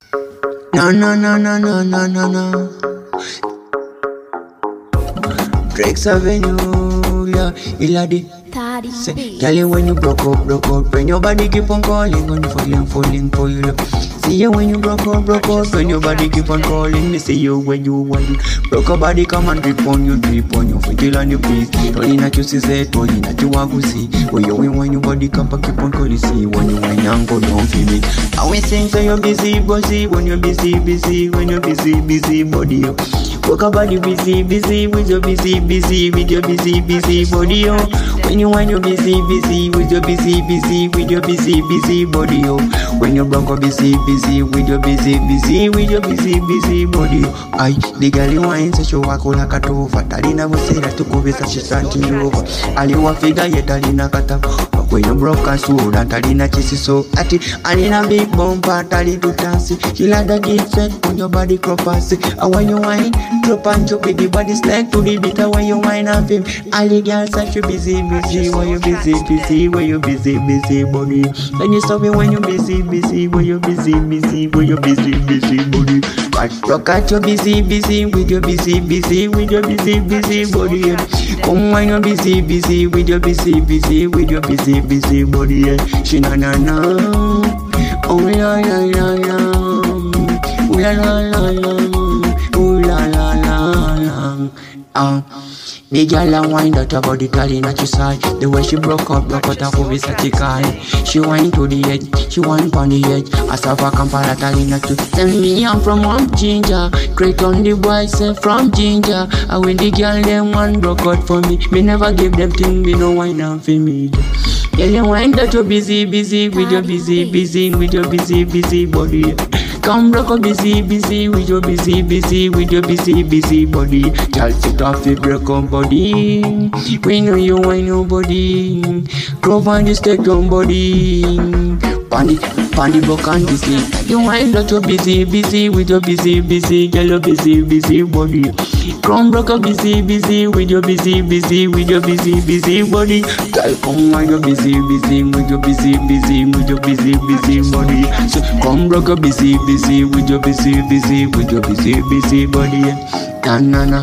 No, no, no, no, no, no, no, no. Drake's Avenue, yeah, Iladi. Tell you when you broke up, when your body keep on calling, when you falling for you. See you when you broke up, when your body keep on calling. Me see you when you want. Broke up body come and drip on you, feel on your face. Rolling at you say, rolling at you want to see. When you win, when your body come and keep on calling, see when you win and go down feel me. I will sing so you're busy, bossy. When you're busy, when you're busy, body. Broke up body busy, with your busy, with your busy, body. When you want your busy, with your busy, with your busy, body. When you broke up busy, with your busy, with your busy, body. I the girl you wine so she walk like a tova. Talina was say that to go with such a standing over. Ali wa figure yet Talina kata. When you broke and sword and Talina chase so at it. Alina big bumper, Tali to dance. She like the gift set on your body crop pass. And when you wine, drop and chop with the body slack to the beat. When you wine up him, Ali girl such a busy, when you busy, when you busy, body. Then you stop it when you busy, when you busy, when you busy, body. But rock at your busy, with your busy, with your busy, body. Come when you busy, with your busy, with your busy, body. She na na na, oh la la la la, oh la la la la, oh la la la la. The girl and wind out about the Talina at your side. The way she broke out her with such a guy. She wind to the edge, she wind on the edge. As I walk and para Talina to tell me I'm from one ginger. Great on the boys say from ginger. And when the girl them one broke out for me never give them thing, me no wine and for me. Girl you wind out you busy, with your busy, with your busy body. Come rock up busy, with your busy, with your busy body. Girl sit off the break up body. We know you ain't nobody. Drop on the stage on body. Pandy book and busy. You wind up your busy, with your busy, girl your busy body. Come rock up busy, with your busy, with your busy body. Girl come on your busy, with your busy, with your busy body. So come rock up busy, with your busy, with your busy body. Na na na.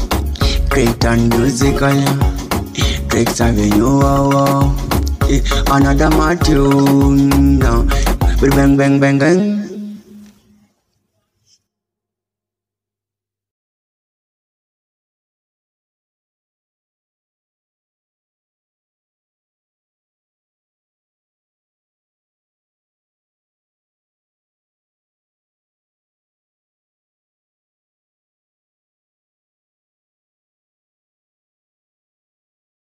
Great and musical. Drake's Avenue, wow. Another tune now. Bang bang bang bang.